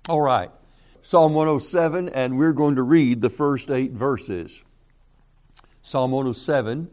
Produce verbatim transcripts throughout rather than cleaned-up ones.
All right, Psalm one oh seven, and we're going to read the first eight verses. Psalm one oh seven,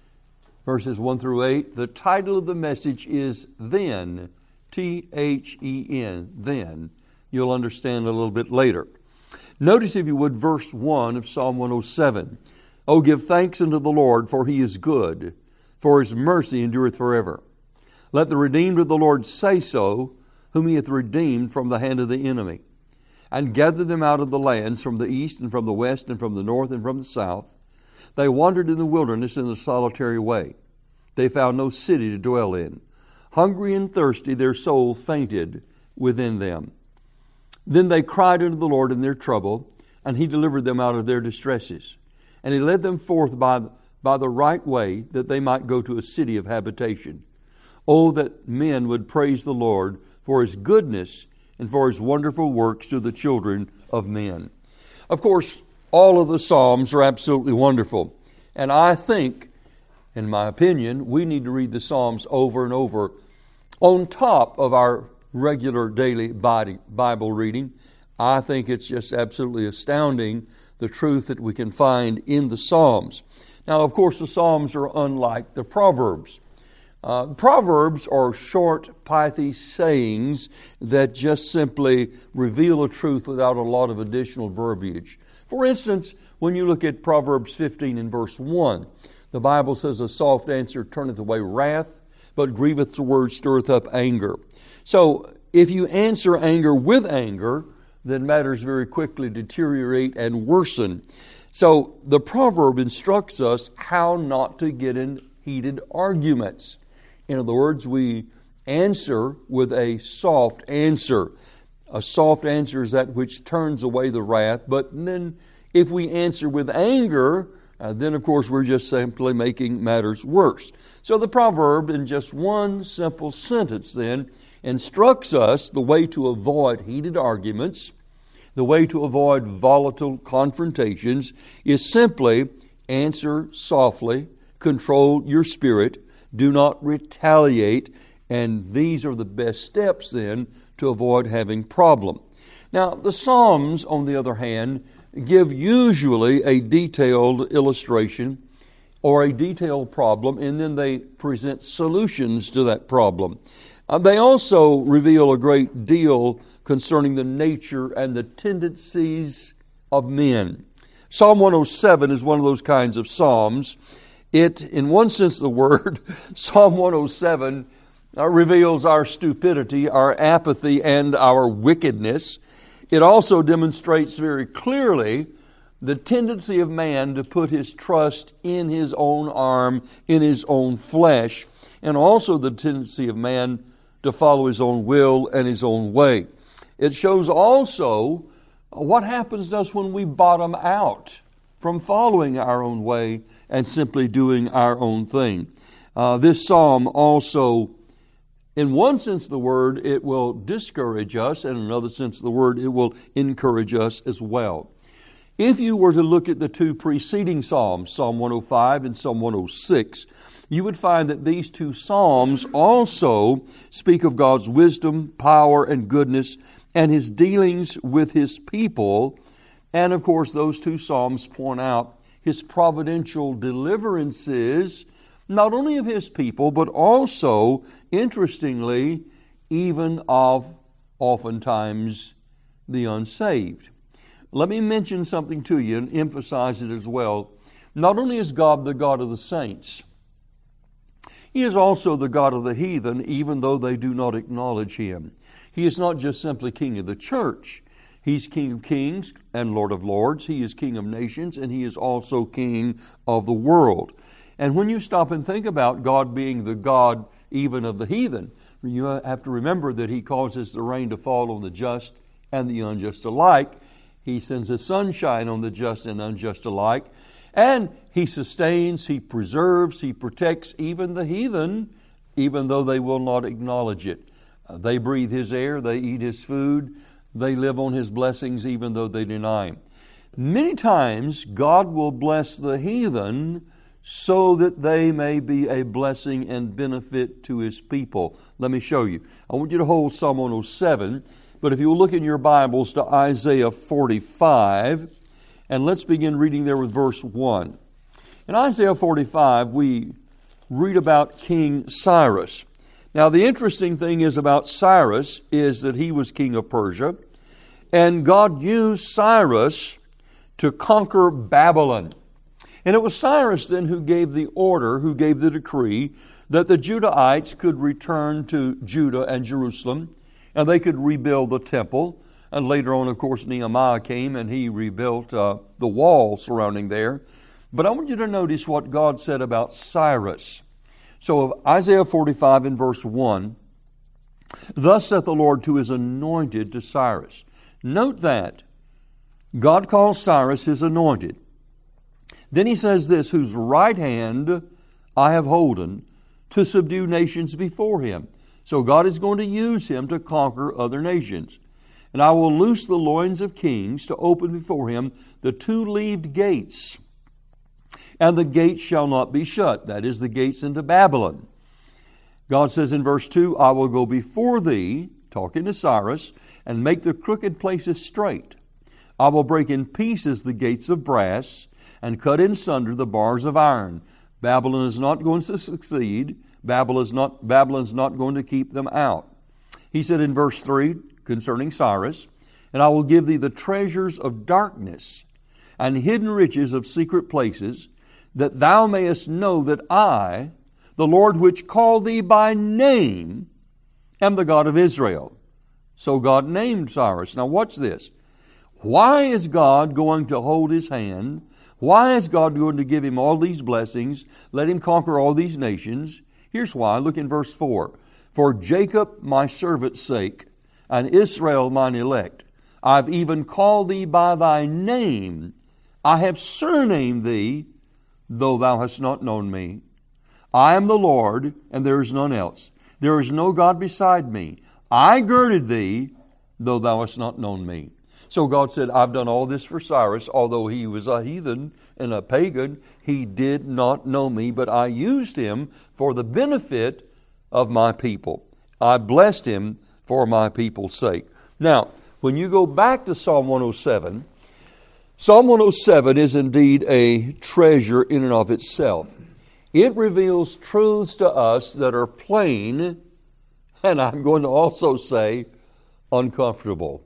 verses one through eight. The title of the message is Then, T H E N, Then. You'll understand a little bit later. Notice, if you would, verse one of Psalm one oh seven. Oh, give thanks unto the Lord, for He is good, for His mercy endureth forever. Let the redeemed of the Lord say so, whom He hath redeemed from the hand of the enemy, and gathered them out of the lands from the east and from the west and from the north and from the south. They wandered in the wilderness in a solitary way. They found no city to dwell in. Hungry and thirsty, their soul fainted within them. Then they cried unto the Lord in their trouble, and He delivered them out of their distresses. And He led them forth by, by the right way, that they might go to a city of habitation. Oh, that men would praise the Lord for His goodness and for His wonderful works to the children of men. Of course, all of the Psalms are absolutely wonderful. And I think, in my opinion, we need to read the Psalms over and over on top of our regular daily Bible reading. I think it's just absolutely astounding, the truth that we can find in the Psalms. Now, of course, the Psalms are unlike the Proverbs. Uh, Proverbs are short, pithy sayings that just simply reveal a truth without a lot of additional verbiage. For instance, when you look at Proverbs fifteen and verse one, the Bible says, a soft answer turneth away wrath, but grieveth the word stirreth up anger. So, if you answer anger with anger, then matters very quickly deteriorate and worsen. So, the proverb instructs us how not to get in heated arguments. In other words, we answer with a soft answer. A soft answer is that which turns away the wrath. But then if we answer with anger, uh, then of course we're just simply making matters worse. So the proverb, in just one simple sentence then, instructs us the way to avoid heated arguments, the way to avoid volatile confrontations is simply answer softly, control your spirit, do not retaliate, and these are the best steps then to avoid having problem. Now, the Psalms, on the other hand, give usually a detailed illustration or a detailed problem, and then they present solutions to that problem. Uh, they also reveal a great deal concerning the nature and the tendencies of men. Psalm one oh seven is one of those kinds of Psalms. It, in one sense of the word, Psalm one oh seven uh, reveals our stupidity, our apathy, and our wickedness. It also demonstrates very clearly the tendency of man to put his trust in his own arm, in his own flesh, and also the tendency of man to follow his own will and his own way. It shows also what happens to us when we bottom out from following our own way and simply doing our own thing. Uh, this psalm also, in one sense of the word, it will discourage us, and in another sense of the word, it will encourage us as well. If you were to look at the two preceding psalms, Psalm one oh five and Psalm one oh six, you would find that these two psalms also speak of God's wisdom, power, and goodness, and His dealings with His people. And of course, those two psalms point out His providential deliverances, not only of His people, but also, interestingly, even of oftentimes the unsaved. Let me mention something to you and emphasize it as well. Not only is God the God of the saints, He is also the God of the heathen, even though they do not acknowledge Him. He is not just simply King of the church. He's King of kings and Lord of lords. He is King of nations, and He is also King of the world. And when you stop and think about God being the God even of the heathen, you have to remember that He causes the rain to fall on the just and the unjust alike. He sends His sunshine on the just and unjust alike. And He sustains, He preserves, He protects even the heathen, even though they will not acknowledge it. Uh, they breathe His air, they eat His food, they live on His blessings even though they deny Him. Many times God will bless the heathen so that they may be a blessing and benefit to His people. Let me show you. I want you to hold Psalm one oh seven But if you will look in your Bibles to Isaiah forty-five, and let's begin reading there with verse one. In Isaiah forty-five, we read about King Cyrus. Now, the interesting thing is about Cyrus is that he was king of Persia, and God used Cyrus to conquer Babylon. And it was Cyrus then who gave the order, who gave the decree, that the Judahites could return to Judah and Jerusalem, and they could rebuild the temple. And later on, of course, Nehemiah came and he rebuilt uh, the wall surrounding there. But I want you to notice what God said about Cyrus. So Isaiah forty-five in verse one, "Thus saith the Lord to his anointed, to Cyrus." Note that God calls Cyrus his anointed. Then he says this, "Whose right hand I have holden, to subdue nations before him." So God is going to use him to conquer other nations. "And I will loose the loins of kings, to open before him the two-leaved gates. And the gates shall not be shut." That is, the gates into Babylon. God says in verse two, "I will go before thee," talking to Cyrus, "and make the crooked places straight. I will break in pieces the gates of brass, and cut in sunder the bars of iron." Babylon is not going to succeed. Babylon is not, Babylon's not going to keep them out. He said in verse three, concerning Cyrus, "And I will give thee the treasures of darkness, and hidden riches of secret places, that thou mayest know that I, the Lord which called thee by name, am the God of Israel." So God named Cyrus. Now watch this. Why is God going to hold his hand? Why is God going to give him all these blessings, let him conquer all these nations? Here's why. Look in verse four. "For Jacob my servant's sake, and Israel mine elect, I've even called thee by thy name. I have surnamed thee, though thou hast not known me. I am the Lord, and there is none else. There is no God beside me. I girded thee, though thou hast not known me." So God said, I've done all this for Cyrus. Although he was a heathen and a pagan, he did not know me, but I used him for the benefit of my people. I blessed him for my people's sake. Now, when you go back to Psalm one oh seven, Psalm one oh seven is indeed a treasure in and of itself. It reveals truths to us that are plain, and I'm going to also say uncomfortable.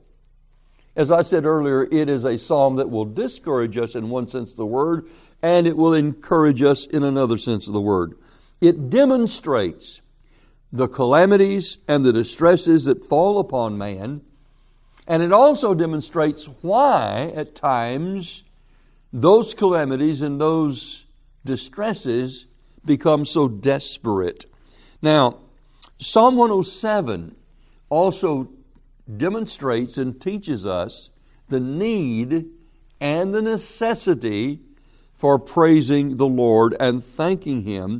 As I said earlier, it is a psalm that will discourage us in one sense of the word, and it will encourage us in another sense of the word. It demonstrates the calamities and the distresses that fall upon man, and it also demonstrates why, at times, those calamities and those distresses become so desperate. Now, Psalm one oh seven also demonstrates and teaches us the need and the necessity for praising the Lord and thanking Him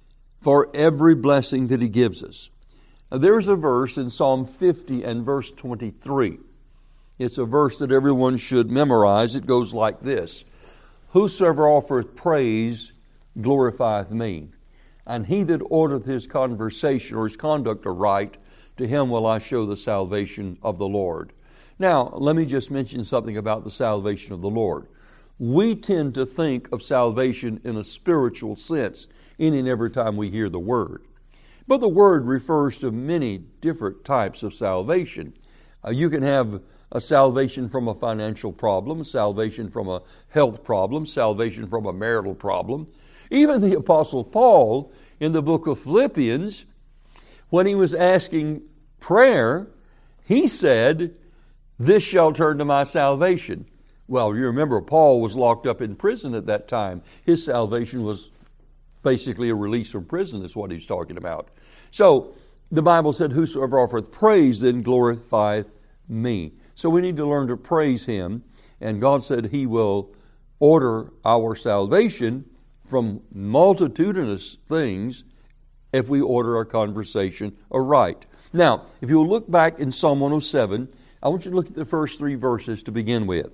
for every blessing that He gives us. Now, there's a verse in Psalm fifty and verse twenty-three. It's a verse that everyone should memorize. It goes like this: "Whosoever offereth praise glorifieth me, and he that ordereth his conversation or his conduct aright, to him will I show the salvation of the Lord." Now, let me just mention something about the salvation of the Lord. We tend to think of salvation in a spiritual sense any and every time we hear the word. But the word refers to many different types of salvation. Uh, you can have a salvation from a financial problem, salvation from a health problem, salvation from a marital problem. Even the Apostle Paul, in the book of Philippians, when he was asking prayer, he said, "This shall turn to my salvation." Well, you remember Paul was locked up in prison at that time. His salvation was basically a release from prison, is what he's talking about. So the Bible said, "Whosoever offereth praise, then glorifieth me." So we need to learn to praise Him. And God said He will order our salvation from multitudinous things if we order our conversation aright. Now, if you'll look back in Psalm one oh seven, I want you to look at the first three verses to begin with.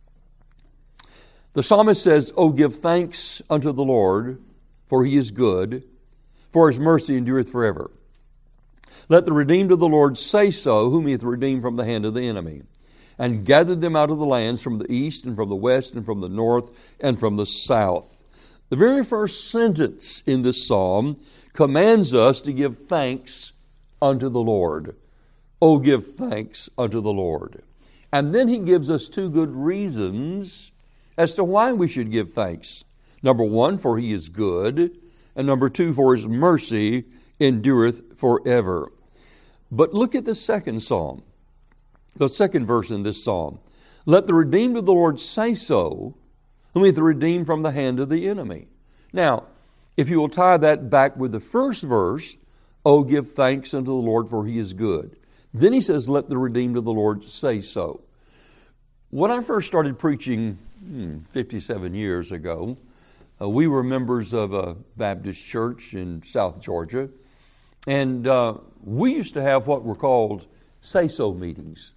The psalmist says, "O give thanks unto the Lord, for He is good, for His mercy endureth forever. Let the redeemed of the Lord say so, whom he hath redeemed from the hand of the enemy, and gathered them out of the lands from the east and from the west and from the north and from the south. The very first sentence in this psalm commands us to give thanks unto the Lord. Oh, give thanks unto the Lord. And then he gives us two good reasons as to why we should give thanks. Number one, for he is good. And number two, for his mercy endureth forever. But look at the second psalm, the second verse in this psalm. Let the redeemed of the Lord say so, whom he hath redeemed from the hand of the enemy. Now, if you will tie that back with the first verse, oh, give thanks unto the Lord, for he is good. Then he says, let the redeemed of the Lord say so. When I first started preaching hmm, fifty-seven years ago, uh, we were members of a Baptist church in South Georgia. And uh, we used to have what were called say-so meetings.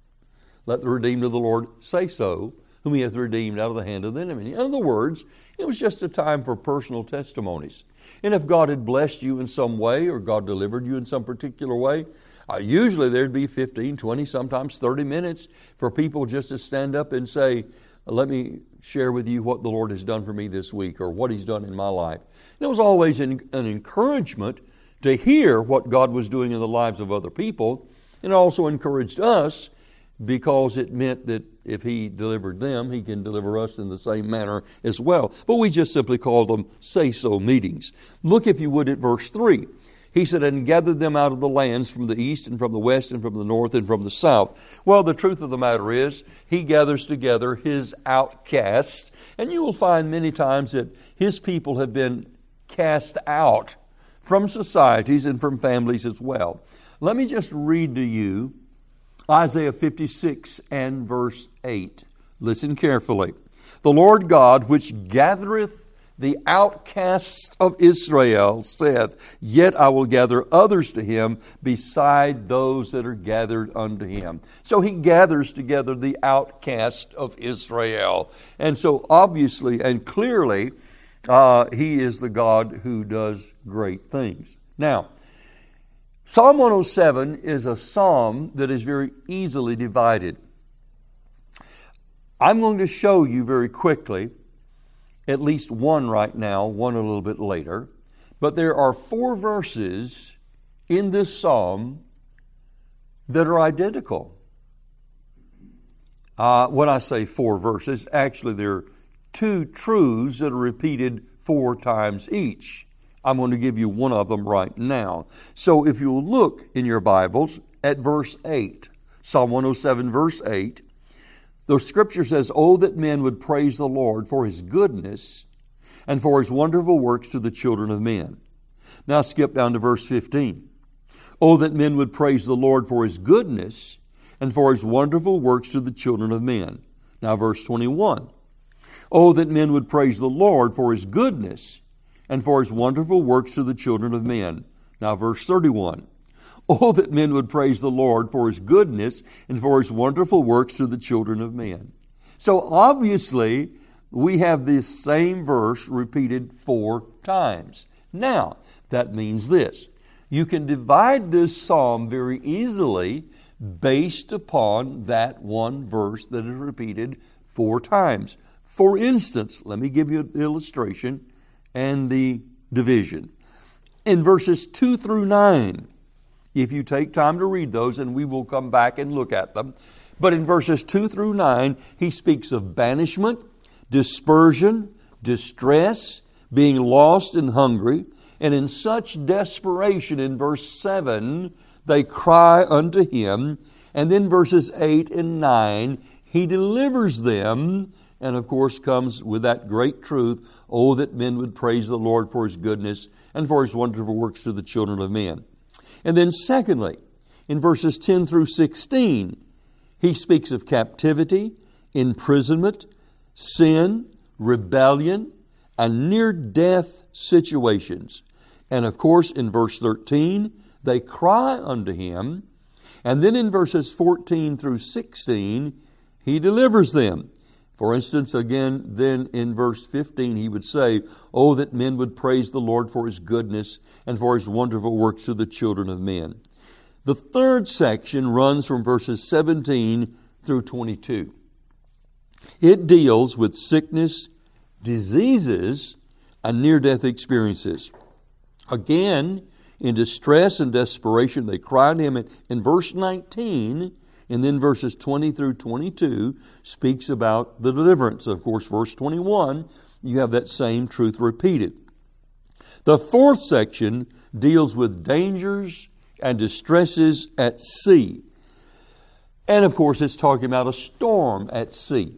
Let the redeemed of the Lord say so, whom he hath redeemed out of the hand of the enemy. In other words, it was just a time for personal testimonies. And if God had blessed you in some way, or God delivered you in some particular way, uh, usually there'd be fifteen, twenty, sometimes thirty minutes for people just to stand up and say, let me share with you what the Lord has done for me this week, or what he's done in my life. And it was always an, an encouragement to hear what God was doing in the lives of other people. And it also encouraged us, because it meant that if he delivered them, he can deliver us in the same manner as well. But we just simply call them say-so meetings. Look, if you would, at verse three. He said, and gathered them out of the lands from the east and from the west and from the north and from the south. Well, the truth of the matter is, he gathers together his outcasts. And you will find many times that his people have been cast out from societies and from families as well. Let me just read to you Isaiah fifty-six and verse eight. Listen carefully. The Lord God, which gathereth the outcasts of Israel, saith, yet I will gather others to him beside those that are gathered unto him. So he gathers together the outcast of Israel. And so obviously and clearly, uh, he is the God who does great things. Now, Psalm one oh seven is a psalm that is very easily divided. I'm going to show you very quickly at least one right now, one a little bit later. But there are four verses in this psalm that are identical. Uh, when I say four verses, actually there are two truths that are repeated four times each. I'm going to give you one of them right now. So if you'll look in your Bibles at verse eight, Psalm one oh seven, verse eight, the Scripture says, oh, that men would praise the Lord for his goodness and for his wonderful works to the children of men. Now skip down to verse fifteen. Oh, that men would praise the Lord for his goodness and for his wonderful works to the children of men. Now verse twenty-one. Oh, that men would praise the Lord for his goodness and for his wonderful works to the children of men. Now verse thirty-one. Oh, that men would praise the Lord for his goodness and for his wonderful works to the children of men. So obviously, we have this same verse repeated four times. Now, that means this. You can divide this psalm very easily based upon that one verse that is repeated four times. For instance, let me give you an illustration and the division. In verses two through nine, if you take time to read those, and we will come back and look at them. But in verses two through nine, he speaks of banishment, dispersion, distress, being lost and hungry. And in such desperation, in verse seven, they cry unto him. And then verses eight and nine, he delivers them. And of course comes with that great truth, oh, that men would praise the Lord for his goodness and for his wonderful works to the children of men. And then secondly, in verses ten through sixteen, he speaks of captivity, imprisonment, sin, rebellion, and near-death situations. And of course, in verse thirteen, they cry unto him. And then in verses fourteen through sixteen, he delivers them. For instance, again, then in verse fifteen, he would say, oh, that men would praise the Lord for his goodness and for his wonderful works to the children of men. The third section runs from verses seventeen through twenty-two. It deals with sickness, diseases, and near-death experiences. Again, in distress and desperation, they cried to him. In verse nineteen, and then verses twenty through twenty-two, speaks about the deliverance. Of course, verse twenty-one, you have that same truth repeated. The fourth section deals with dangers and distresses at sea. And of course, it's talking about a storm at sea.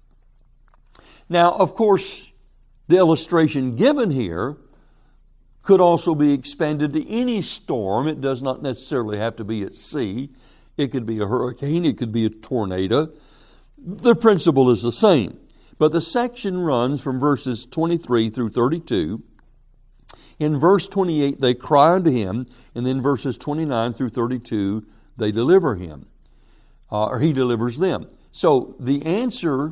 Now, of course, the illustration given here could also be expanded to any storm. It does not necessarily have to be at sea. It could be a hurricane. It could be a tornado. The principle is the same. But the section runs from verses twenty-three through thirty-two. In verse twenty-eight, they cry unto him. And then verses twenty-nine through thirty-two, they deliver him. Uh, or he delivers them. So the answer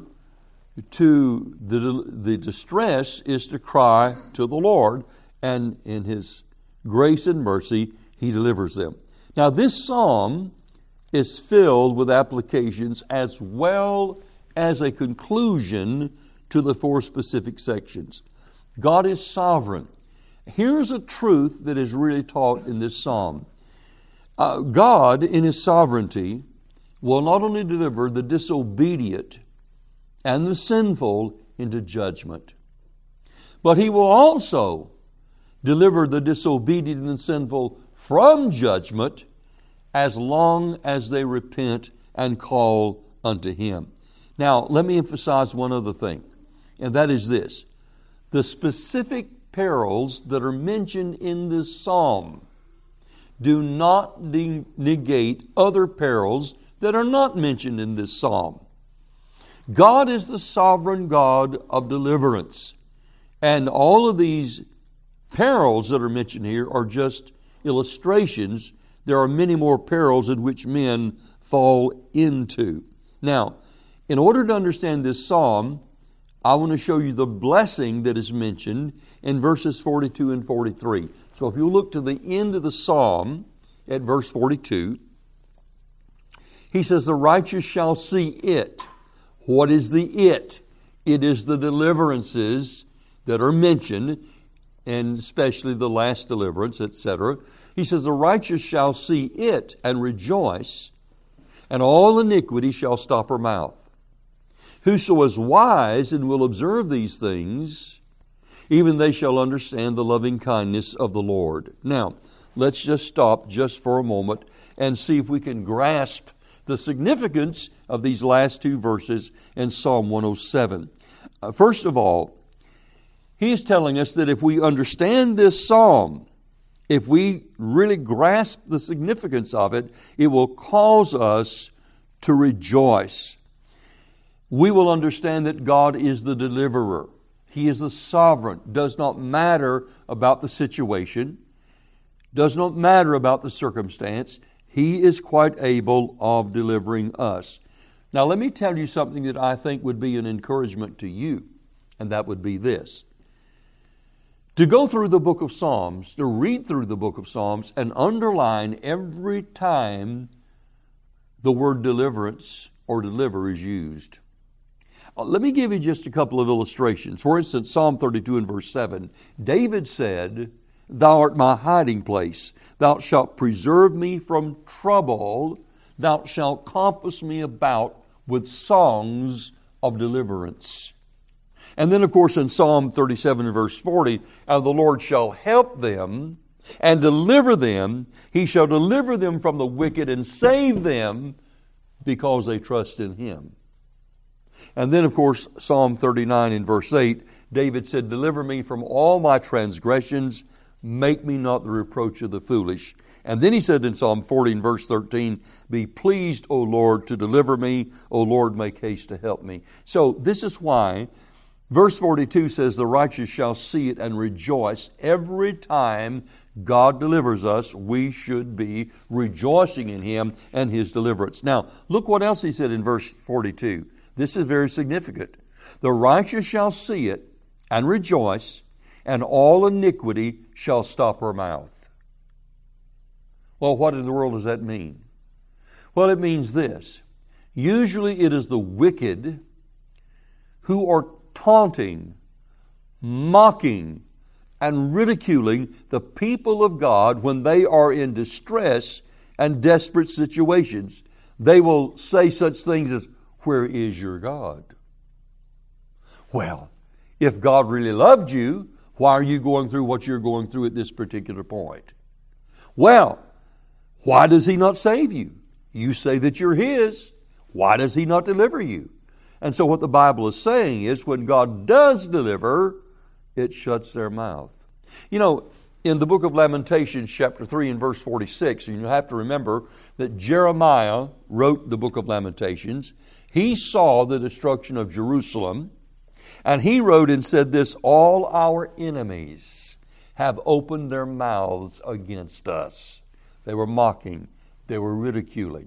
to the, the distress is to cry to the Lord. And in His grace and mercy, He delivers them. Now this psalm is filled with applications as well as a conclusion to the four specific sections. God is sovereign. Here's a truth that is really taught in this psalm. Uh, God, in His sovereignty, will not only deliver the disobedient and the sinful into judgment, but He will also deliver the disobedient and sinful from judgment as long as they repent and call unto Him. Now, let me emphasize one other thing, and that is this. The specific perils that are mentioned in this psalm do not de- negate other perils that are not mentioned in this psalm. God is the sovereign God of deliverance, and all of these perils that are mentioned here are just illustrations. There are many more perils in which men fall into. Now, in order to understand this psalm, I want to show you the blessing that is mentioned in verses forty-two and forty-three. So if you look to the end of the psalm at verse forty-two, he says, the righteous shall see it. What is the it? It is the deliverances that are mentioned, and especially the last deliverance, et cetera. He says, the righteous shall see it and rejoice, and all iniquity shall stop her mouth. Whoso is wise and will observe these things, even they shall understand the loving kindness of the Lord. Now, let's just stop just for a moment and see if we can grasp the significance of these last two verses in Psalm one oh seven. Uh, first of all, he's telling us that if we understand this psalm, if we really grasp the significance of it, it will cause us to rejoice. We will understand that God is the deliverer. He is the sovereign. Does not matter about the situation. Does not matter about the circumstance. He is quite able of delivering us. Now let me tell you something that I think would be an encouragement to you, and that would be this. To go through the book of Psalms, to read through the book of Psalms and underline every time the word deliverance or deliver is used. Uh, let me give you just a couple of illustrations. For instance, Psalm thirty-two and verse seven, David said, Thou art my hiding place. Thou shalt preserve me from trouble. Thou shalt compass me about with songs of deliverance. And then, of course, in Psalm thirty-seven and verse forty, And the Lord shall help them and deliver them. He shall deliver them from the wicked and save them because they trust in Him. And then, of course, Psalm thirty-nine and verse eight, David said, Deliver me from all my transgressions. Make me not the reproach of the foolish. And then he said in Psalm forty and verse thirteen, Be pleased, O Lord, to deliver me. O Lord, make haste to help me. So this is why verse forty-two says, The righteous shall see it and rejoice. Every time God delivers us, we should be rejoicing in Him and His deliverance. Now, look what else he said in verse forty-two. This is very significant. The righteous shall see it and rejoice, and all iniquity shall stop her mouth. Well, what in the world does that mean? Well, it means this. Usually it is the wicked who are taunting, mocking, and ridiculing the people of God when they are in distress and desperate situations. They will say such things as, "Where is your God?" Well, if God really loved you, why are you going through what you're going through at this particular point? Well, why does He not save you? You say that you're His. Why does He not deliver you? And so what the Bible is saying is when God does deliver, it shuts their mouth. You know, in the book of Lamentations, chapter three and verse forty-six, and you have to remember that Jeremiah wrote the book of Lamentations. He saw the destruction of Jerusalem, and he wrote and said this, "All our enemies have opened their mouths against us." They were mocking. They were ridiculing.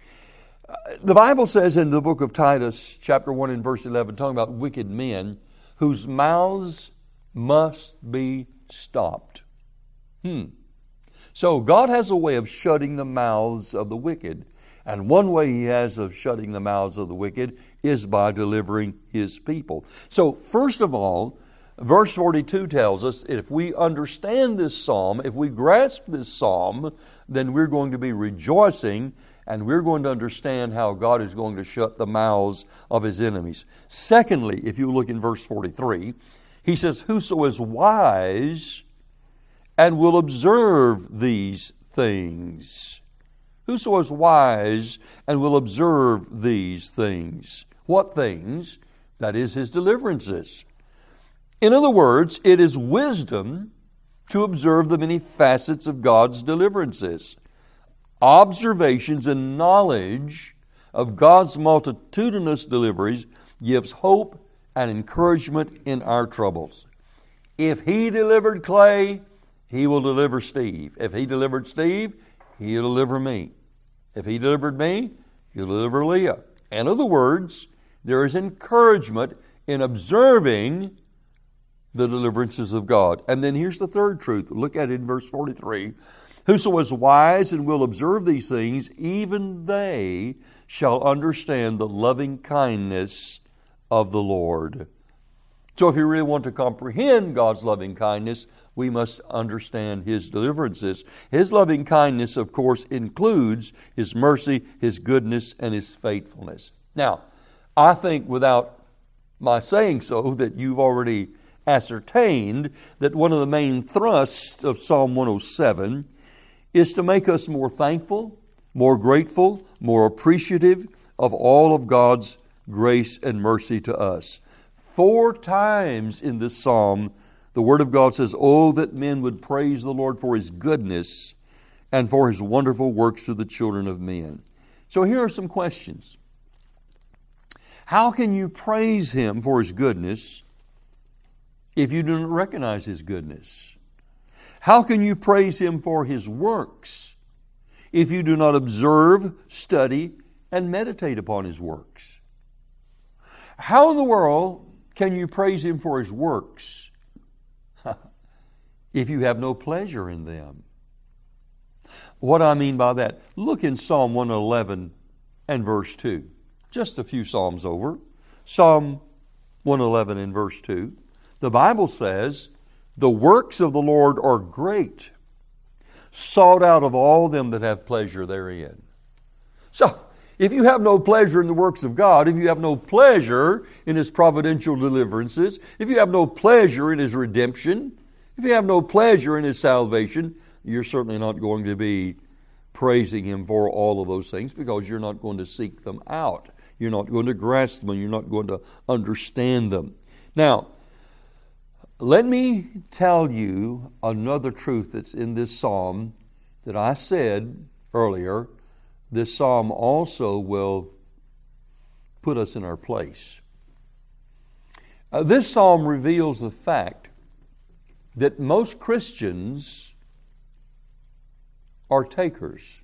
The Bible says in the book of Titus, chapter one and verse eleven, talking about wicked men whose mouths must be stopped. Hmm. So God has a way of shutting the mouths of the wicked. And one way He has of shutting the mouths of the wicked is by delivering His people. So first of all, verse forty-two tells us if we understand this psalm, if we grasp this psalm, then we're going to be rejoicing and we're going to understand how God is going to shut the mouths of His enemies. Secondly, if you look in verse forty-three, he says, "Whoso is wise and will observe these things." Whoso is wise and will observe these things. What things? That is His deliverances. In other words, it is wisdom to observe the many facets of God's deliverances. Observations and knowledge of God's multitudinous deliveries gives hope and encouragement in our troubles. If He delivered Clay, He will deliver Steve. If He delivered Steve, He'll deliver me. If He delivered me, He'll deliver Leah. In other words, there is encouragement in observing the deliverances of God. And then here's the third truth. Look at it in verse forty-three. "Whoso is wise and will observe these things, even they shall understand the loving kindness of the Lord." So if you really want to comprehend God's loving kindness, we must understand His deliverances. His loving kindness, of course, includes His mercy, His goodness, and His faithfulness. Now, I think without my saying so that you've already ascertained that one of the main thrusts of Psalm one oh seven is to make us more thankful, more grateful, more appreciative of all of God's grace and mercy to us. Four times in this psalm, the Word of God says, "Oh, that men would praise the Lord for His goodness and for His wonderful works to the children of men." So here are some questions. How can you praise Him for His goodness if you do not recognize His goodness? How can you praise Him for His works if you do not observe, study, and meditate upon His works? How in the world can you praise Him for His works if you have no pleasure in them? What I mean by that, look in Psalm one eleven and verse two. Just a few psalms over. Psalm one eleven and verse two. The Bible says, "The works of the Lord are great, sought out of all them that have pleasure therein." So, if you have no pleasure in the works of God, if you have no pleasure in His providential deliverances, if you have no pleasure in His redemption, if you have no pleasure in His salvation, you're certainly not going to be praising Him for all of those things because you're not going to seek them out. You're not going to grasp them. You're not going to understand them. Now, let me tell you another truth that's in this psalm that I said earlier. This psalm also will put us in our place. Uh, this psalm reveals the fact that most Christians are takers.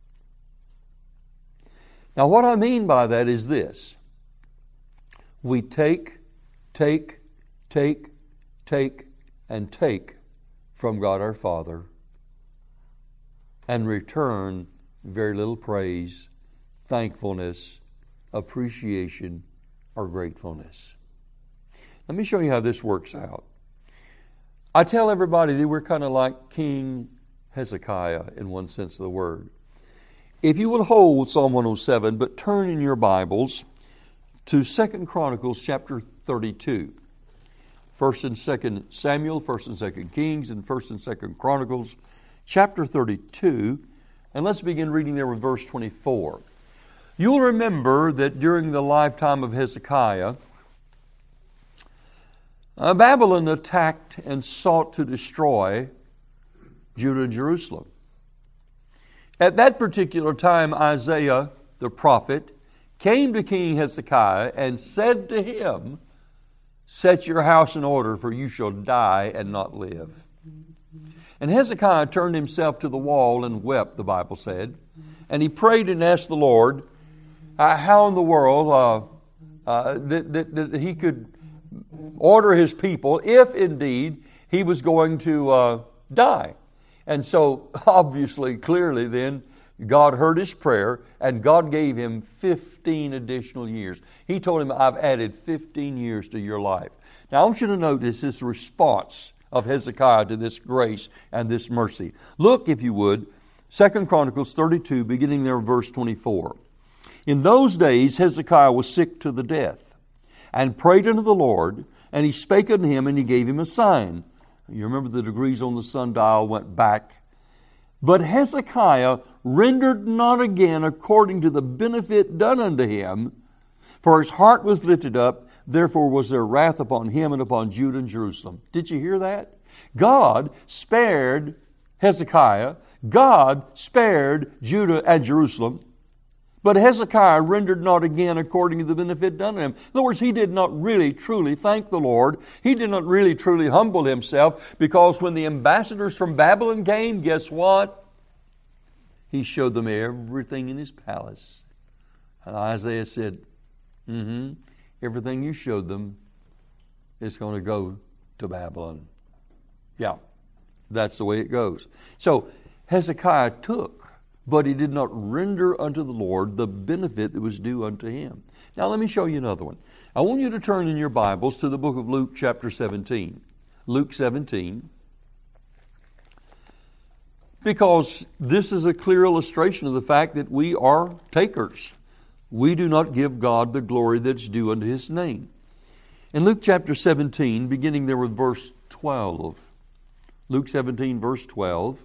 Now, what I mean by that is this. We take, take, take, take, and take from God our Father, and return very little praise, thankfulness, appreciation, or gratefulness. Let me show you how this works out. I tell everybody that we're kind of like King Hezekiah in one sense of the word. If you will hold Psalm one oh seven, but turn in your Bibles to Second Chronicles chapter thirty-two. First and Second Samuel, First and Second Kings, and First and Second Chronicles chapter thirty-two. And let's begin reading there with verse twenty-four. You'll remember that during the lifetime of Hezekiah, uh, Babylon attacked and sought to destroy Judah and Jerusalem. At that particular time, Isaiah the prophet came to King Hezekiah and said to him, "Set your house in order, for you shall die and not live." And Hezekiah turned himself to the wall and wept, the Bible said. And he prayed and asked the Lord uh, how in the world uh, uh, that, that, that he could order his people if indeed he was going to uh, die. And so obviously, clearly then, God heard his prayer and God gave him fifteen additional years. He told him, "I've added fifteen years to your life." Now I want you to notice this response of Hezekiah to this grace and this mercy. Look, if you would, Second Chronicles thirty-two, beginning there, verse twenty-four. In those days Hezekiah was sick to the death, and prayed unto the Lord, and he spake unto him, and he gave him a sign. You remember the degrees on the sundial went back. But Hezekiah rendered not again according to the benefit done unto him, for his heart was lifted up. Therefore was there wrath upon him and upon Judah and Jerusalem. Did you hear that? God spared Hezekiah. God spared Judah and Jerusalem. But Hezekiah rendered not again according to the benefit done to him. In other words, he did not really truly thank the Lord. He did not really truly humble himself, because when the ambassadors from Babylon came, guess what? He showed them everything in his palace. And Isaiah said, mm-hmm, everything you showed them is going to go to Babylon. Yeah, that's the way it goes. So Hezekiah took, but he did not render unto the Lord the benefit that was due unto him. Now let me show you another one. I want you to turn in your Bibles to the book of Luke chapter seventeen. Luke seventeen. Because this is a clear illustration of the fact that we are takers. We do not give God the glory that's due unto his name. In Luke chapter seventeen, beginning there with verse twelve. Luke seventeen, verse twelve.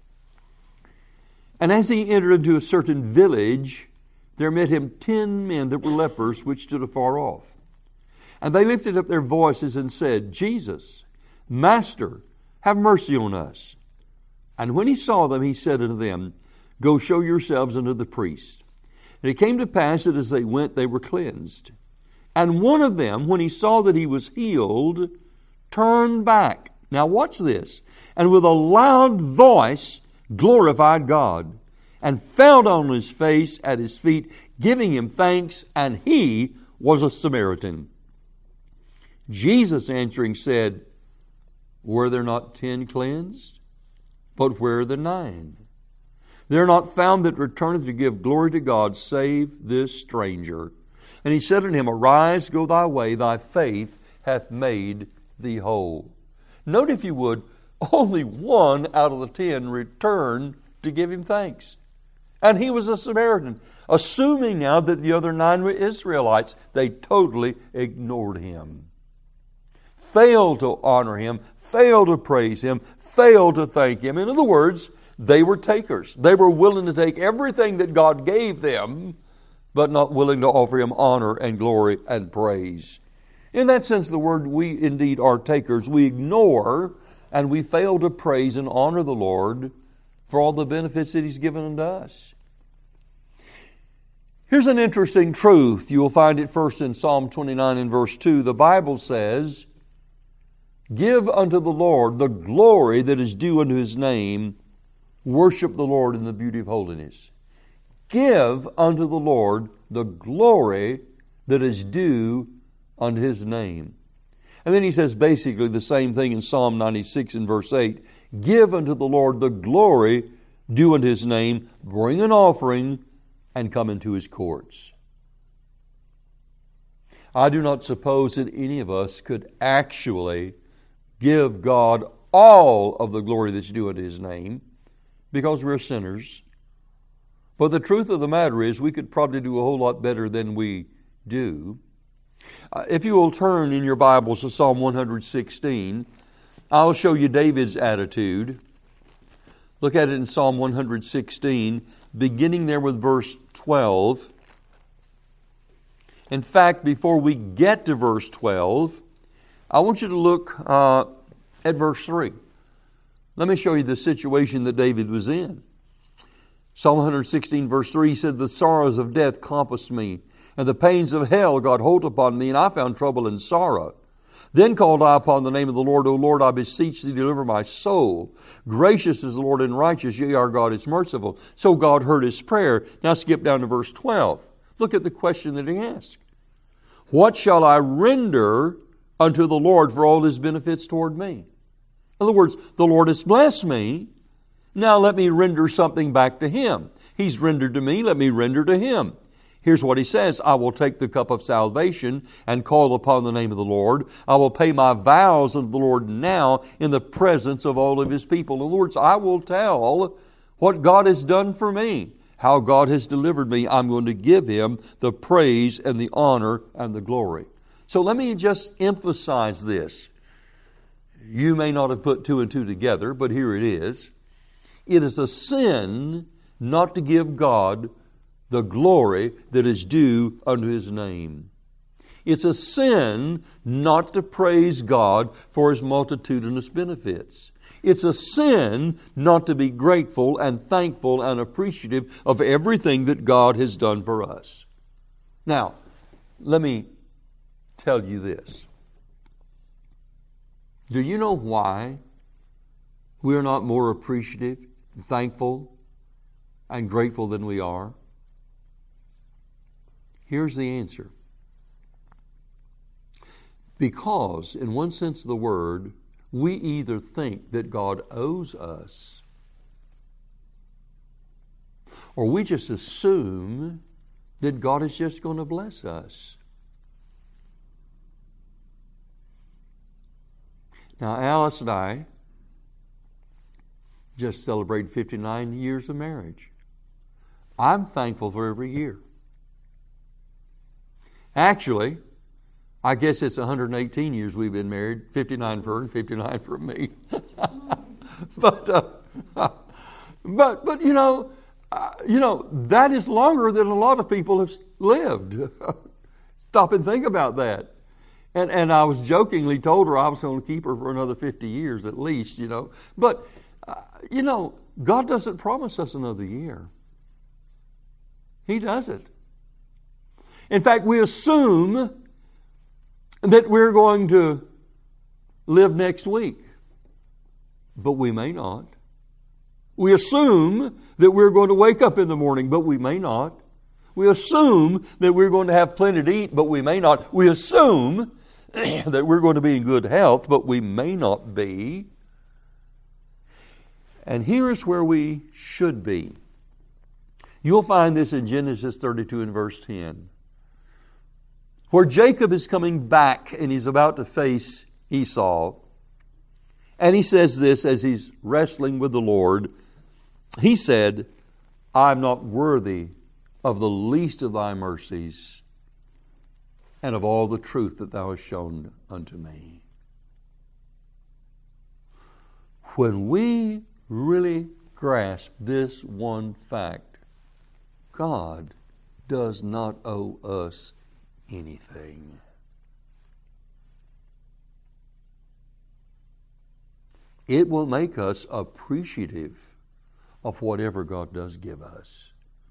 And as he entered into a certain village, there met him ten men that were lepers, which stood afar off. And they lifted up their voices and said, Jesus, Master, have mercy on us. And when he saw them, he said unto them, Go show yourselves unto the priest. And it came to pass that as they went, they were cleansed. And one of them, when he saw that he was healed, turned back. Now watch this. And with a loud voice glorified God, and fell down on his face at his feet, giving him thanks, and he was a Samaritan. Jesus answering said, Were there not ten cleansed? But where are the nine? They are not found that returneth to give glory to God, save this stranger. And he said unto him, Arise, go thy way, thy faith hath made thee whole. Note, if you would, only one out of the ten returned to give him thanks. And he was a Samaritan. Assuming now that the other nine were Israelites, they totally ignored him. Failed to honor him, failed to praise him, failed to thank him. In other words, they were takers. They were willing to take everything that God gave them, but not willing to offer him honor and glory and praise. In that sense, the word, we indeed are takers. We ignore and we fail to praise and honor the Lord for all the benefits that he's given unto us. Here's an interesting truth. You will find it first in Psalm twenty-nine and verse two. The Bible says, Give unto the Lord the glory that is due unto his name. Worship the Lord in the beauty of holiness. Give unto the Lord the glory that is due unto his name. And then he says basically the same thing in Psalm ninety-six and verse eight. Give unto the Lord the glory do unto His name, bring an offering, and come into His courts. I do not suppose that any of us could actually give God all of the glory that's due unto His name, because we're sinners. But the truth of the matter is, we could probably do a whole lot better than we do. Uh, if you will turn in your Bibles to Psalm one sixteen, I'll show you David's attitude. Look at it in Psalm one sixteen, beginning there with verse twelve. In fact, before we get to verse twelve, I want you to look uh, at verse three. Let me show you the situation that David was in. Psalm one sixteen verse three said, "The sorrows of death compassed me, and the pains of hell got hold upon me, and I found trouble and sorrow. Then called I upon the name of the Lord. O Lord, I beseech Thee, deliver my soul. Gracious is the Lord and righteous, yea, our God is merciful." So God heard his prayer. Now skip down to verse twelve. Look at the question that he asked. "What shall I render unto the Lord for all His benefits toward me?" In other words, the Lord has blessed me. Now let me render something back to Him. He's rendered to me, let me render to Him. Here's what he says: "I will take the cup of salvation and call upon the name of the Lord. I will pay my vows unto the Lord now in the presence of all of His people." In other words, I will tell what God has done for me, how God has delivered me. I'm going to give Him the praise and the honor and the glory. So let me just emphasize this. You may not have put two and two together, but here it is. It is a sin not to give God the glory that is due unto His name. It's a sin not to praise God for His multitudinous benefits. It's a sin not to be grateful and thankful and appreciative of everything that God has done for us. Now, let me tell you this. Do you know why we're not more appreciative, thankful, and grateful than we are? Here's the answer. Because, in one sense of the word, we either think that God owes us, or we just assume that God is just going to bless us. Now, Alice and I just celebrated fifty-nine years of marriage. I'm thankful for every year. Actually, I guess it's one hundred eighteen years we've been married, fifty-nine for her and fifty-nine for me. but, uh, but, but you know, uh, you know that is longer than a lot of people have lived. Stop and think about that. And and I was jokingly told her I was going to keep her for another fifty years at least, you know. But, uh, you know, God doesn't promise us another year. He doesn't. In fact, we assume that we're going to live next week, but we may not. We assume that we're going to wake up in the morning, but we may not. We assume that we're going to have plenty to eat, but we may not. We assume that we're going to be in good health, but we may not be. And here's where we should be. You'll find this in Genesis thirty-two and verse ten. Where Jacob is coming back and he's about to face Esau. And he says this as he's wrestling with the Lord. He said, "I'm not worthy of the least of Thy mercies and of all the truth that Thou hast shown unto me." When we really grasp this one fact, God does not owe us anything. It will make us appreciative of whatever God does give us.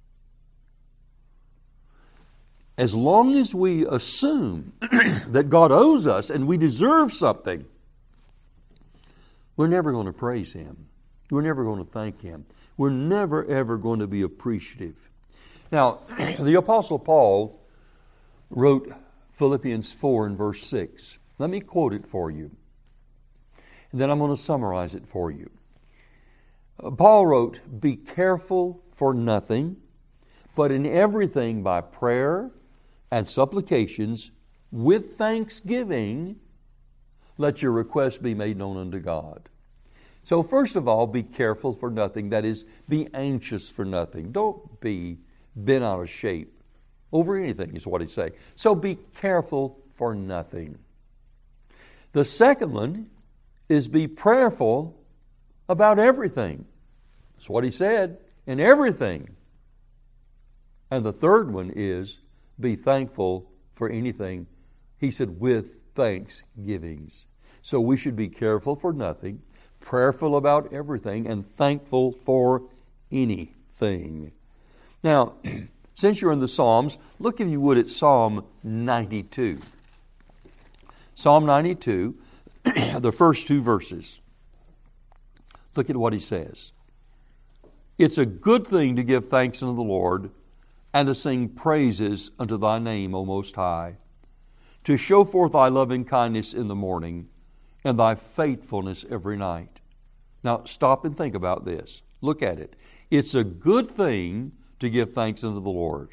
As long as we assume that God owes us and we deserve something, we're never going to praise Him. We're never going to thank Him. We're never, ever going to be appreciative. Now, the Apostle Paul wrote Philippians four and verse six. Let me quote it for you. And then I'm going to summarize it for you. Paul wrote, "Be careful for nothing, but in everything by prayer and supplications with thanksgiving, let your requests be made known unto God." So first of all, be careful for nothing. That is, be anxious for nothing. Don't be bent out of shape over anything, is what he's saying. So be careful for nothing. The second one is be prayerful about everything. That's what he said, in everything. And the third one is be thankful for anything. He said, with thanksgivings. So we should be careful for nothing, prayerful about everything, and thankful for anything. Now, since you're in the Psalms, look if you would at Psalm ninety-two. Psalm ninety-two, the first two verses. Look at what he says. "It's a good thing to give thanks unto the Lord, and to sing praises unto thy name, O Most High, to show forth thy loving kindness in the morning, and thy faithfulness every night." Now stop and think about this. Look at it. It's a good thing to give thanks unto the Lord.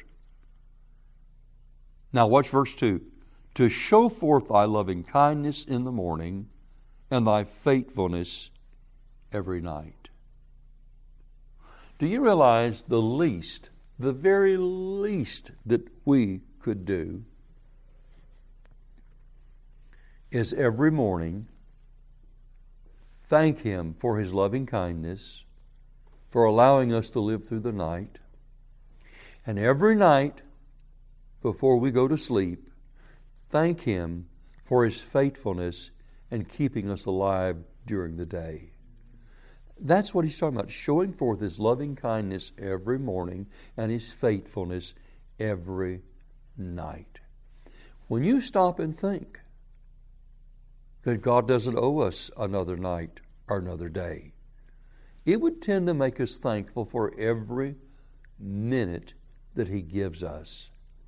Now watch verse two. "To show forth thy loving kindness in the morning, and thy faithfulness every night." Do you realize the least, the very least that we could do is every morning thank Him for His loving kindness, for allowing us to live through the night, and every night before we go to sleep, thank Him for His faithfulness and keeping us alive during the day. That's what he's talking about, showing forth His loving kindness every morning and His faithfulness every night. When you stop and think that God doesn't owe us another night or another day, it would tend to make us thankful for every minute that He gives us.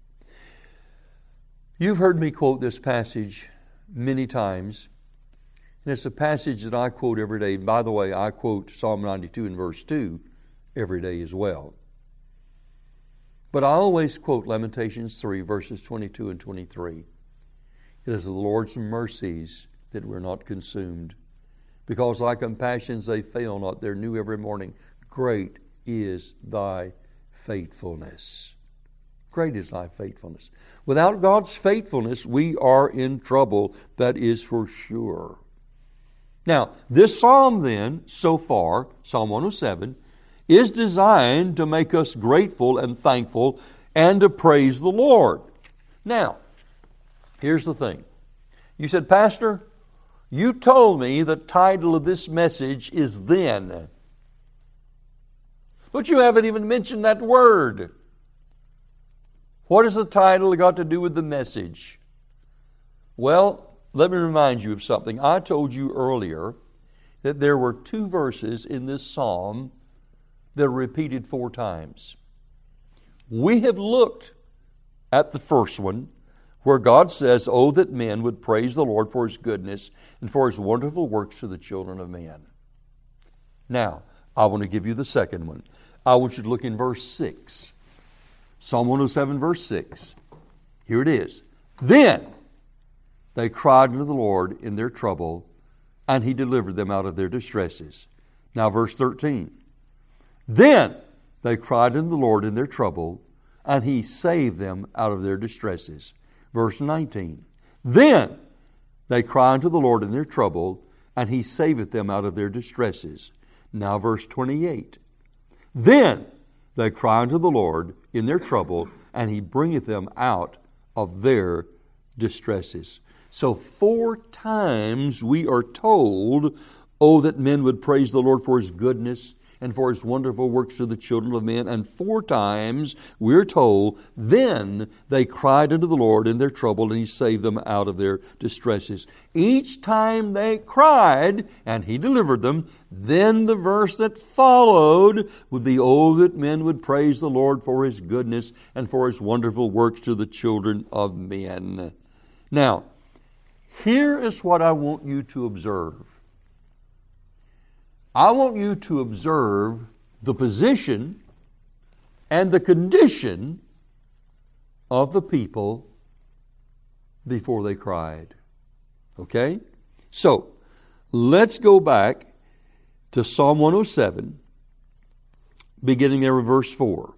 You've heard me quote this passage many times, and it's a passage that I quote every day. By the way, I quote Psalm ninety-two and verse two every day as well. But I always quote Lamentations three, verses twenty-two and twenty-three. It is the Lord's mercies that we're not consumed, because thy compassions, they fail not. They're new every morning. Great is thy faithfulness. Great is thy faithfulness. Without God's faithfulness, we are in trouble. That is for sure. Now, this psalm then, so far, Psalm one oh seven, is designed to make us grateful and thankful and to praise the Lord. Now, here's the thing. You said, "Pastor, you told me the title of this message is Then. But you haven't even mentioned that word. What has the title got to do with the message?" Well, let me remind you of something. I told you earlier that there were two verses in this psalm that are repeated four times. We have looked at the first one, where God says, "Oh, that men would praise the Lord for His goodness and for His wonderful works to the children of men." Now, I want to give you the second one. I want you to look in verse six. Psalm one oh seven, verse six. Here it is. "Then they cried unto the Lord in their trouble, and He delivered them out of their distresses." Now verse thirteen. "Then they cried unto the Lord in their trouble, and He saved them out of their distresses." Verse nineteen. "Then they cry unto the Lord in their trouble, and He saveth them out of their distresses." Now verse twenty-eight. "Then they cry unto the Lord in their trouble, and He bringeth them out of their distresses." So four times we are told, "Oh, that men would praise the Lord for His goodness and for His wonderful works to the children of men." And four times we're told, "Then they cried unto the Lord in their trouble, and He saved them out of their distresses." Each time they cried, and He delivered them. Then the verse that followed would be, "Oh, that men would praise the Lord for His goodness and for His wonderful works to the children of men." Now, here is what I want you to observe. I want you to observe the position and the condition of the people before they cried. Okay? So, let's go back to Psalm one oh seven, beginning there in verse four.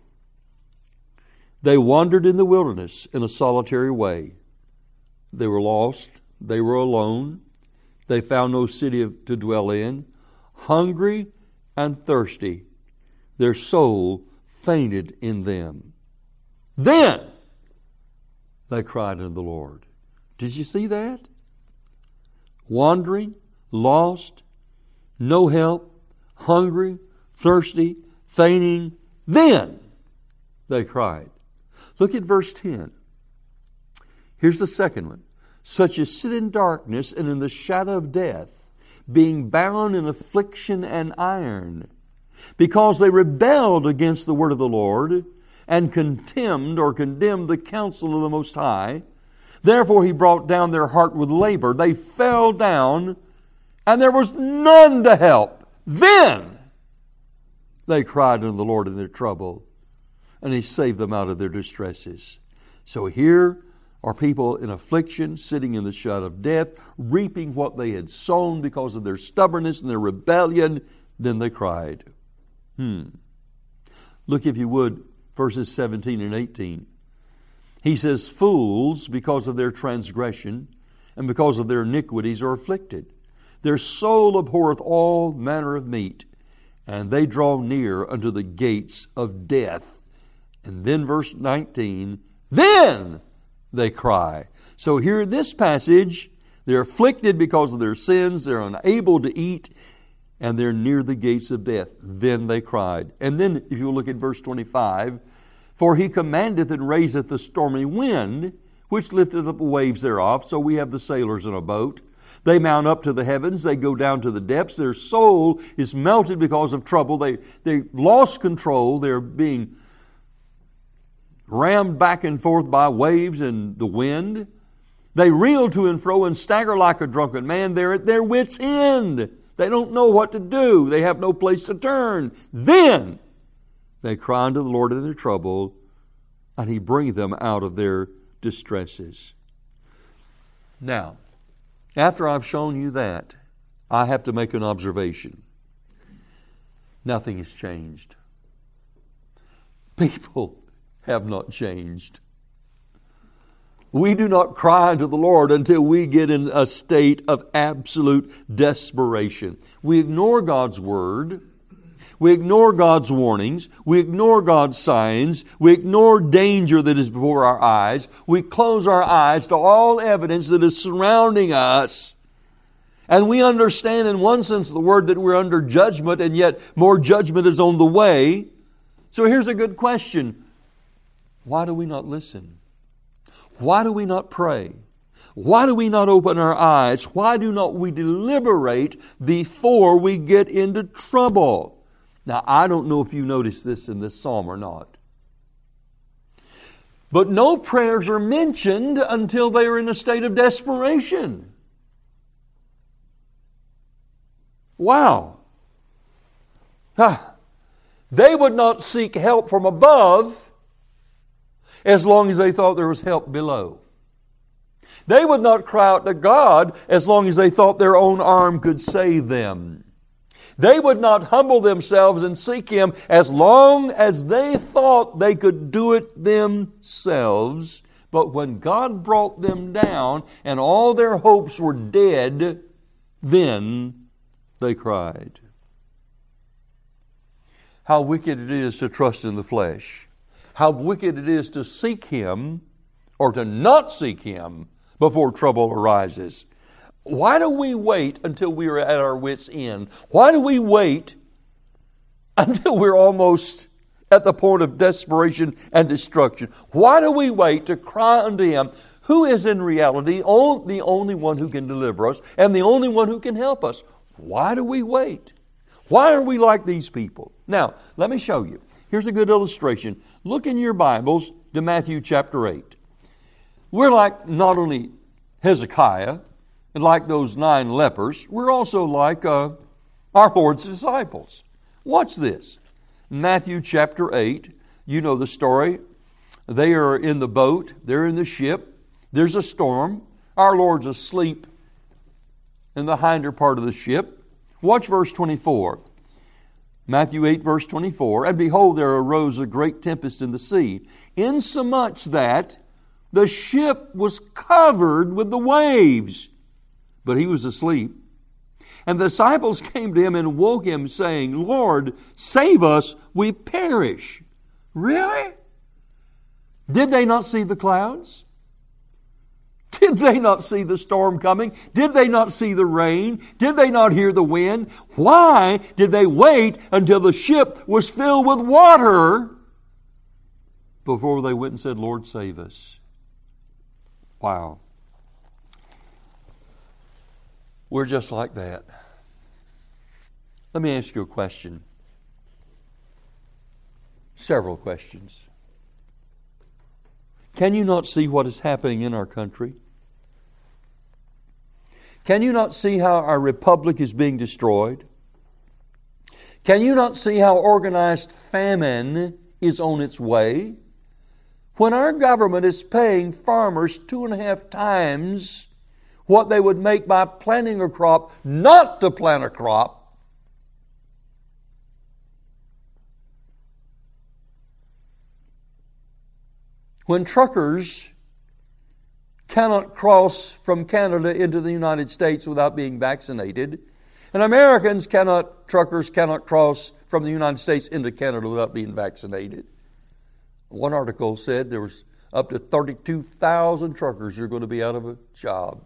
They wandered in the wilderness in a solitary way. They were lost. They were alone. They found no city to dwell in. Hungry and thirsty, their soul fainted in them. Then they cried unto the Lord. Did you see that? Wandering, lost, no help, hungry, thirsty, fainting. Then they cried. Look at verse ten. Here's the second one. Such as sit in darkness and in the shadow of death, being bound in affliction and iron, because they rebelled against the word of the Lord, and contemned or condemned the counsel of the Most High. Therefore he brought down their heart with labor. They fell down, and there was none to help. Then they cried unto the Lord in their trouble, and He saved them out of their distresses. So here are people in affliction, sitting in the shadow of death, reaping what they had sown because of their stubbornness and their rebellion. Then they cried. Hmm. Look, if you would, verses seventeen and eighteen. He says, fools, because of their transgression and because of their iniquities, are afflicted. Their soul abhorreth all manner of meat, and they draw near unto the gates of death. And then verse nineteen, then they cry. So here in this passage, they're afflicted because of their sins, they're unable to eat, and they're near the gates of death. Then they cried. And then, if you look at verse twenty-five, for He commandeth and raiseth the stormy wind, which lifteth up the waves thereof. So we have the sailors in a boat. They mount up to the heavens, they go down to the depths. Their soul is melted because of trouble. They, they lost control. They're being rammed back and forth by waves and the wind. They reel to and fro and stagger like a drunken man. They're at their wits' end. They don't know what to do. They have no place to turn. Then they cry unto the Lord in their trouble, and He bringeth them out of their distresses. Now, after I've shown you that, I have to make an observation. Nothing has changed. People have not changed. We do not cry unto the Lord until we get in a state of absolute desperation. We ignore God's Word. We ignore God's warnings. We ignore God's signs. We ignore danger that is before our eyes. We close our eyes to all evidence that is surrounding us. And we understand in one sense of the word that we're under judgment, and yet more judgment is on the way. So here's a good question. Why do we not listen? Why do we not pray? Why do we not open our eyes? Why do not we deliberate before we get into trouble? Now, I don't know if you noticed this in this psalm or not. But no prayers are mentioned until they are in a state of desperation. Wow. Ah, they would not seek help from above as long as they thought there was help below. They would not cry out to God as long as they thought their own arm could save them. They would not humble themselves and seek Him as long as they thought they could do it themselves. But when God brought them down and all their hopes were dead, then they cried. How wicked it is to trust in the flesh. How wicked it is to seek Him or to not seek Him before trouble arises. Why do we wait until we are at our wits' end? Why do we wait until we're almost at the point of desperation and destruction? Why do we wait to cry unto Him, who is in reality the only one who can deliver us and the only one who can help us? Why do we wait? Why are we like these people? Now, let me show you. Here's a good illustration. Look in your Bibles to Matthew chapter eight. We're like not only Hezekiah and like those nine lepers, we're also like uh, our Lord's disciples. Watch this. Matthew chapter eight, you know the story. They are in the boat, they're in the ship, there's a storm. Our Lord's asleep in the hinder part of the ship. Watch verse twenty-four. Matthew eight, verse twenty-four. And behold, there arose a great tempest in the sea, insomuch that the ship was covered with the waves. But he was asleep. And the disciples came to him and woke him, saying, Lord, save us, we perish. Really? Did they not see the clouds? Did they not see the storm coming? Did they not see the rain? Did they not hear the wind? Why did they wait until the ship was filled with water before they went and said, Lord, save us? Wow. We're just like that. Let me ask you a question. Several questions. Can you not see what is happening in our country? Can you not see how our republic is being destroyed? Can you not see how organized famine is on its way? When our government is paying farmers two and a half times what they would make by planting a crop not to plant a crop, when truckers cannot cross from Canada into the United States without being vaccinated, and Americans cannot, truckers cannot cross from the United States into Canada without being vaccinated. One article said there was up to thirty-two thousand truckers who are going to be out of a job.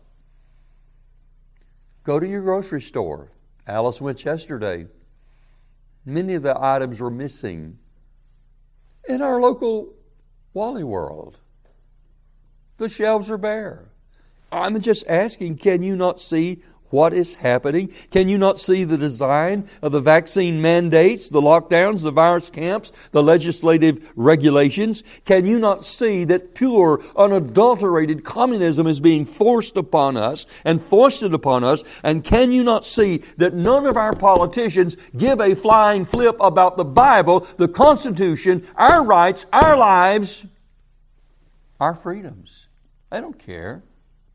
Go to your grocery store. Alice went yesterday. Many of the items were missing. In our local Wally World, the shelves are bare. I'm just asking, can you not see what is happening? Can you not see the design of the vaccine mandates, the lockdowns, the virus camps, the legislative regulations? Can you not see that pure, unadulterated communism is being forced upon us and foisted upon us? And can you not see that none of our politicians give a flying flip about the Bible, the Constitution, our rights, our lives, our freedoms? They don't care.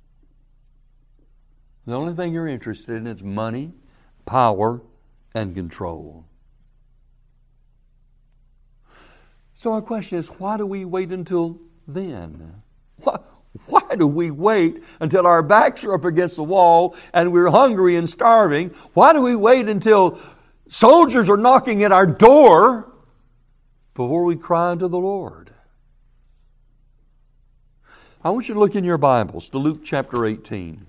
The only thing you're interested in is money, power, and control. So our question is, why do we wait until then? Why, why do we wait until our backs are up against the wall and we're hungry and starving? Why do we wait until soldiers are knocking at our door before we cry unto the Lord? I want you to look in your Bibles to Luke chapter eighteen.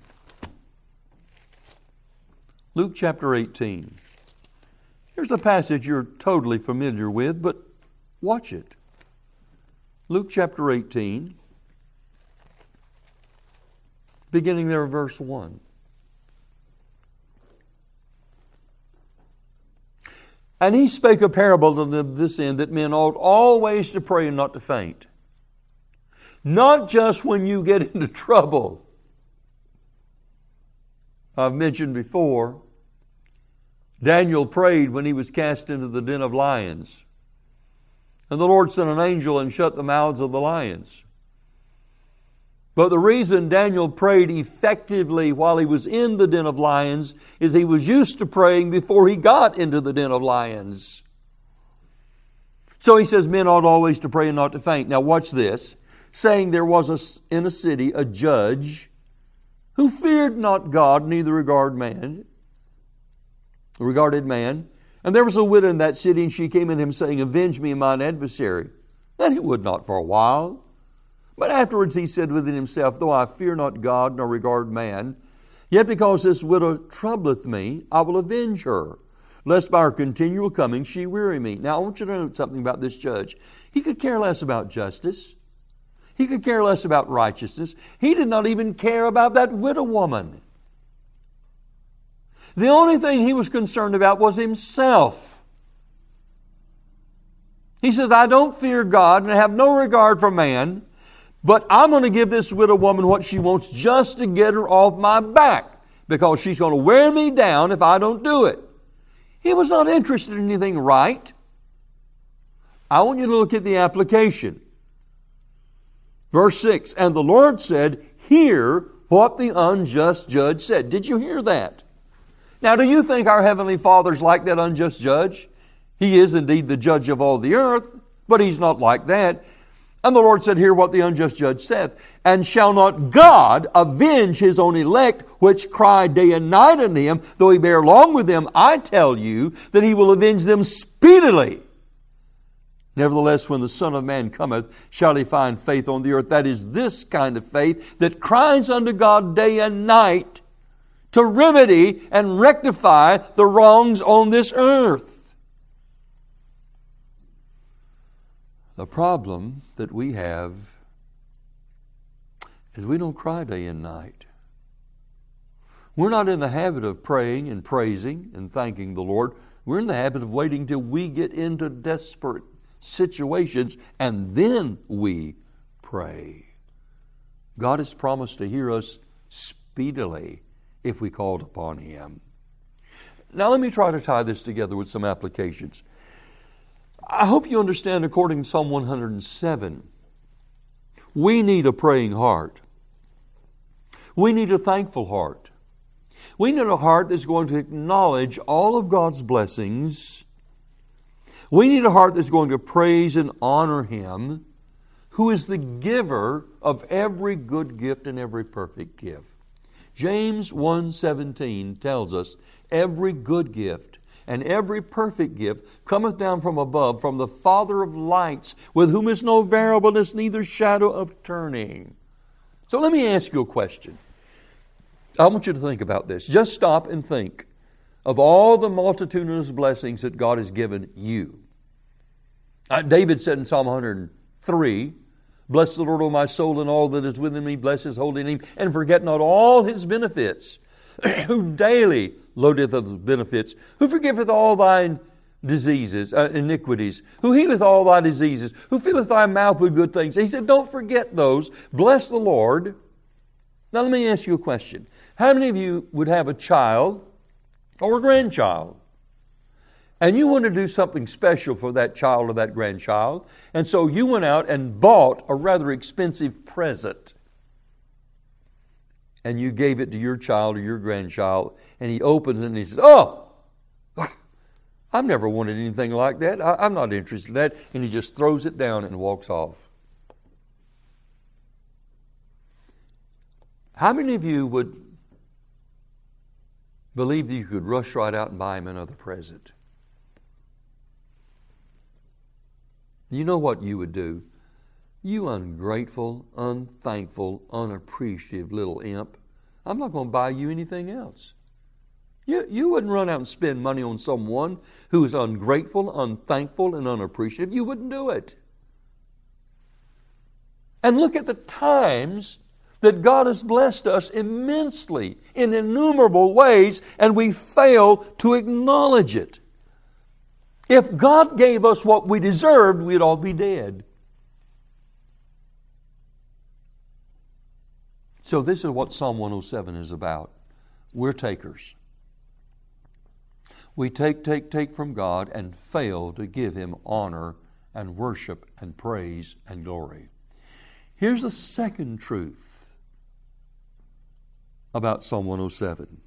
Luke chapter eighteen. Here's a passage you're totally familiar with, but watch it. Luke chapter eighteen, beginning there at verse one. And he spake a parable to them this end, that men ought always to pray and not to faint. Not just when you get into trouble. I've mentioned before, Daniel prayed when he was cast into the den of lions. And the Lord sent an angel and shut the mouths of the lions. But the reason Daniel prayed effectively while he was in the den of lions is he was used to praying before he got into the den of lions. So he says men ought always to pray and not to faint. Now watch this. Saying there was a, in a city a judge who feared not God, neither regard man, regarded man. And there was a widow in that city, and she came to him, saying, Avenge me of mine adversary. And he would not for a while. But afterwards he said within himself, Though I fear not God, nor regard man, yet because this widow troubleth me, I will avenge her, lest by her continual coming she weary me. Now I want you to know something about this judge. He could care less about justice. He could care less about righteousness. He did not even care about that widow woman. The only thing he was concerned about was himself. He says, I don't fear God and I have no regard for man, but I'm going to give this widow woman what she wants just to get her off my back, because she's going to wear me down if I don't do it. He was not interested in anything right. I want you to look at the application. Verse six, and the Lord said, hear what the unjust judge said. Did you hear that? Now, do you think our Heavenly Father's like that unjust judge? He is indeed the judge of all the earth, but He's not like that. And the Lord said, hear what the unjust judge saith. And shall not God avenge His own elect, which cry day and night unto Him, though He bear long with them? I tell you that He will avenge them speedily. Nevertheless, when the Son of Man cometh, shall He find faith on the earth? That is this kind of faith that cries unto God day and night to remedy and rectify the wrongs on this earth. The problem that we have is we don't cry day and night. We're not in the habit of praying and praising and thanking the Lord. We're in the habit of waiting till we get into desperate situations and then we pray. God has promised to hear us speedily if we called upon Him. Now let me try to tie this together with some applications. I hope you understand, according to Psalm one hundred seven, we need a praying heart. We need a thankful heart. We need a heart that's going to acknowledge all of God's blessings. We need a heart that's going to praise and honor Him, who is the giver of every good gift and every perfect gift. James one seventeen tells us, every good gift and every perfect gift cometh down from above, from the Father of lights, with whom is no variableness, neither shadow of turning. So let me ask you a question. I want you to think about this. Just stop and think of all the multitudinous blessings that God has given you. Uh, David said in Psalm one hundred three, bless the Lord, O my soul, and all that is within me, bless His holy name, and forget not all His benefits, who daily loadeth of benefits, who forgiveth all thine diseases, uh, iniquities, who healeth all thy diseases, who filleth thy mouth with good things. He said, don't forget those. Bless the Lord. Now let me ask you a question. How many of you would have a child or a grandchild, and you want to do something special for that child or that grandchild, and so you went out and bought a rather expensive present, and you gave it to your child or your grandchild, and he opens it and he says, oh, I've never wanted anything like that. I, I'm not interested in that. And he just throws it down and walks off. How many of you would believe that you could rush right out and buy him another present? You know what you would do? You ungrateful, unthankful, unappreciative little imp. I'm not going to buy you anything else. You, you wouldn't run out and spend money on someone who is ungrateful, unthankful, and unappreciative. You wouldn't do it. And look at the times that God has blessed us immensely in innumerable ways, and we fail to acknowledge it. If God gave us what we deserved, we'd all be dead. So this is what Psalm one oh seven is about. We're takers. We take, take, take from God and fail to give Him honor and worship and praise and glory. Here's the second truth about Psalm one oh seven.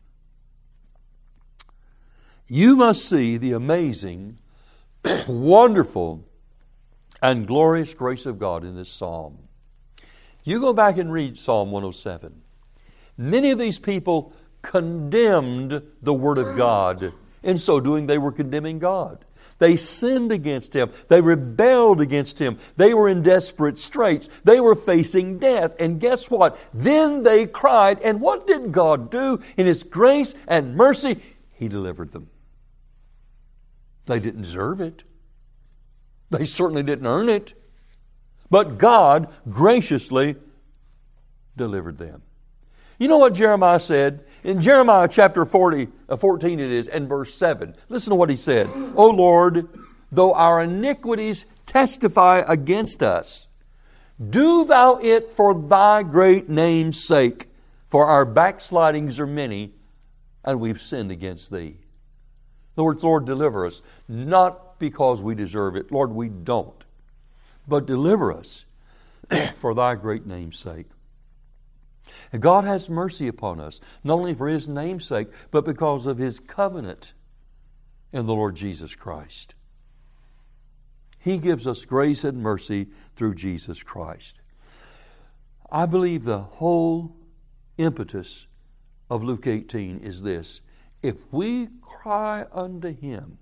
You must see the amazing, wonderful, and glorious grace of God in this psalm. You go back and read Psalm one oh seven. Many of these people condemned the Word of God. In so doing, they were condemning God. They sinned against Him. They rebelled against Him. They were in desperate straits. They were facing death. And guess what? Then they cried. And what did God do? In His grace and mercy, He delivered them. They didn't deserve it. They certainly didn't earn it. But God graciously delivered them. You know what Jeremiah said? In Jeremiah chapter forty, uh, fourteen it is, and verse seven. Listen to what he said. O Lord, though our iniquities testify against us, do Thou it for Thy great name's sake. For our backslidings are many, and we've sinned against Thee. In other words, Lord, deliver us. Not because we deserve it. Lord, we don't. But deliver us for thy great name's sake. And God has mercy upon us, not only for his name's sake, but because of his covenant in the Lord Jesus Christ. He gives us grace and mercy through Jesus Christ. I believe the whole impetus of Luke eighteen is this: if we cry unto him,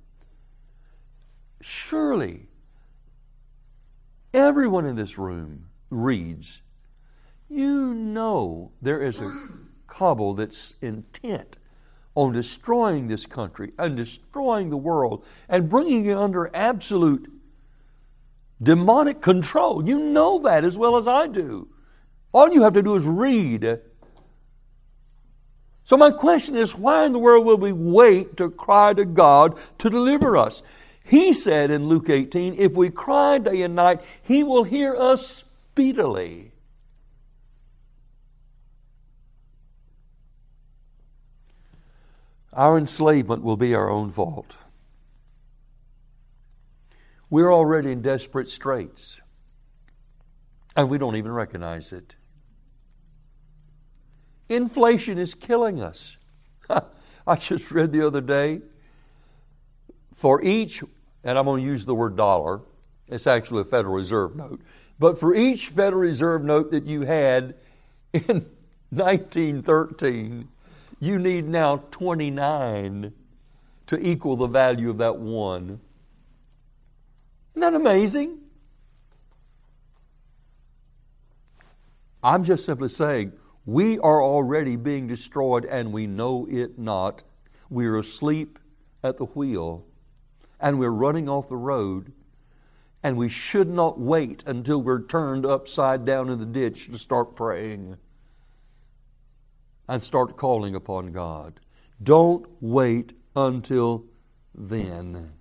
surely everyone in this room reads, you know there is a cabal that's intent on destroying this country and destroying the world and bringing it under absolute demonic control. You know that as well as I do. All you have to do is read. So my question is, why in the world will we wait to cry to God to deliver us? He said in Luke eighteen, if we cry day and night, he will hear us speedily. Our enslavement will be our own fault. We're already in desperate straits, and we don't even recognize it. Inflation is killing us. I just read the other day, for each, and I'm going to use the word dollar, it's actually a Federal Reserve note, but for each Federal Reserve note that you had in nineteen thirteen, you need now twenty-nine to equal the value of that one. Isn't that amazing? I'm just simply saying, we are already being destroyed and we know it not. We're asleep at the wheel and we're running off the road, and we should not wait until we're turned upside down in the ditch to start praying and start calling upon God. Don't wait until then.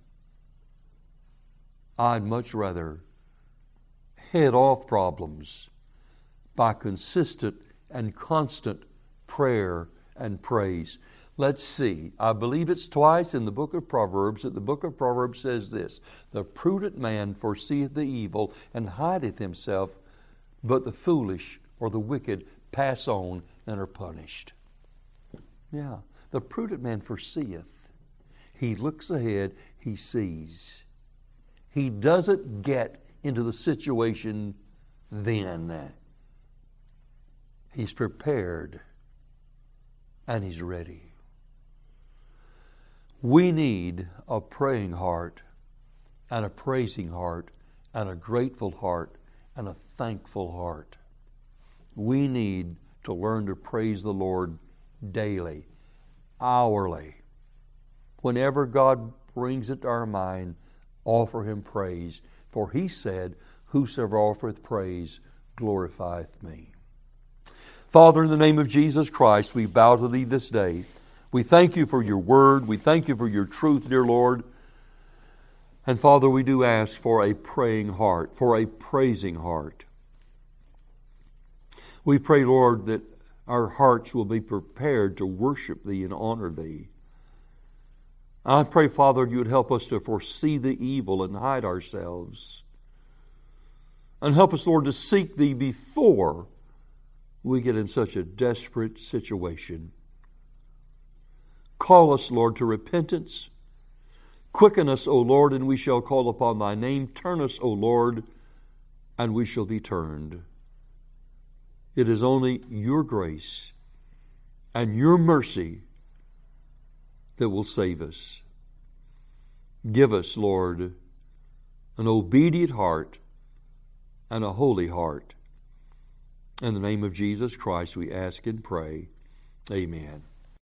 I'd much rather head off problems by consistent and constant prayer and praise. Let's see. I believe it's twice in the book of Proverbs that the book of Proverbs says this: the prudent man foreseeth the evil and hideth himself, but the foolish or the wicked pass on and are punished. Yeah. The prudent man foreseeth. He looks ahead, he sees. He doesn't get into the situation then. He's prepared and he's ready. We need a praying heart and a praising heart and a grateful heart and a thankful heart. We need to learn to praise the Lord daily, hourly. Whenever God brings it to our mind, offer him praise. For he said, whosoever offereth praise glorifieth me. Father, in the name of Jesus Christ, we bow to thee this day. We thank you for your word. We thank you for your truth, dear Lord. And Father, we do ask for a praying heart, for a praising heart. We pray, Lord, that our hearts will be prepared to worship thee and honor thee. I pray, Father, you would help us to foresee the evil and hide ourselves. And help us, Lord, to seek thee before we get in such a desperate situation. Call us, Lord, to repentance. Quicken us, O Lord, and we shall call upon thy name. Turn us, O Lord, and we shall be turned. It is only your grace and your mercy that will save us. Give us, Lord, an obedient heart and a holy heart. In the name of Jesus Christ we ask and pray. Amen.